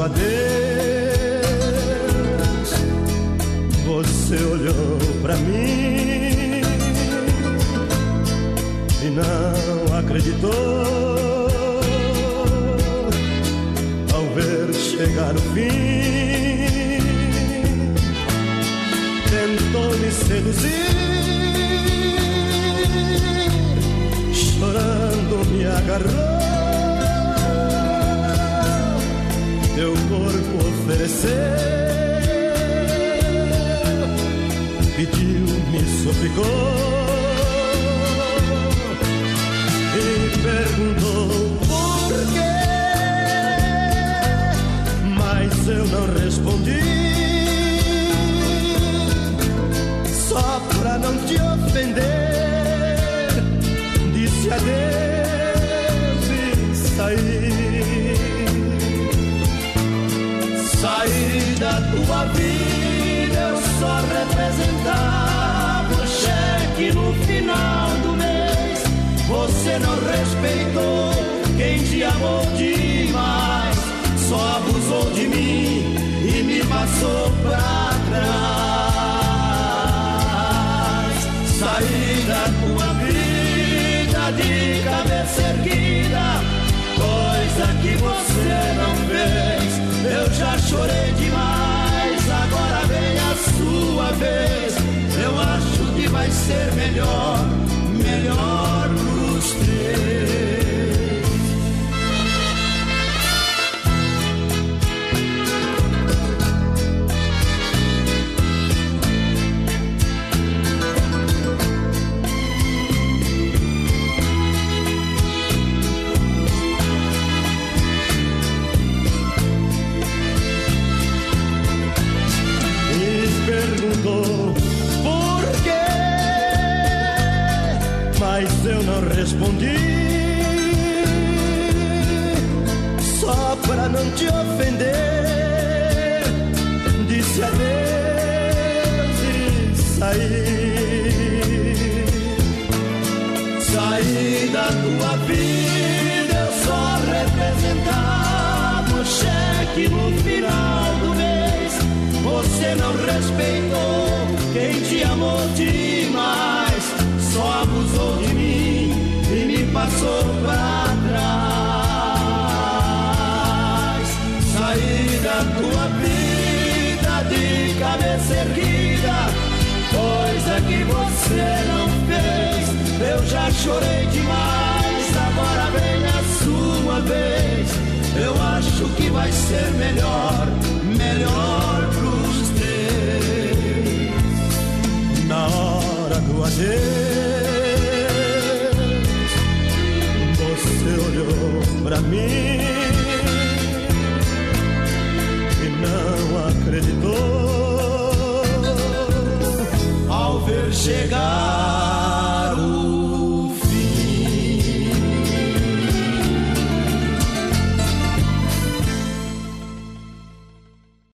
adeus, você olhou pra mim e não acreditou ao ver chegar o fim. Tentou me seduzir, chorando me agarrou, teu corpo ofereceu, pediu, me suplicou e perguntou por quê, mas eu não respondi, só pra não te ofender, disse adeus e saí. Saí da tua vida, eu só representava o cheque no final do mês. Você não respeitou quem te amou demais, só abusou de mim e me passou pra trás. Saí da tua vida de cabeça erguida, coisa que você não fez. Eu já chorei demais, agora vem a sua vez. Eu acho que vai ser melhor, melhor pros três. Por quê? Mas eu não respondi, só pra não te ofender, disse adeus e saí. Saí da tua vida, eu só representava o cheque no final do mês. Você não respeitou quem te amou demais, só abusou de mim e me passou pra trás. Saí da tua vida de cabeça erguida, coisa que você não fez. Eu já chorei demais, agora vem a sua vez. Eu acho que vai ser melhor, melhor pros três. Na hora do adeus, você olhou pra mim e não acreditou ao ver chegar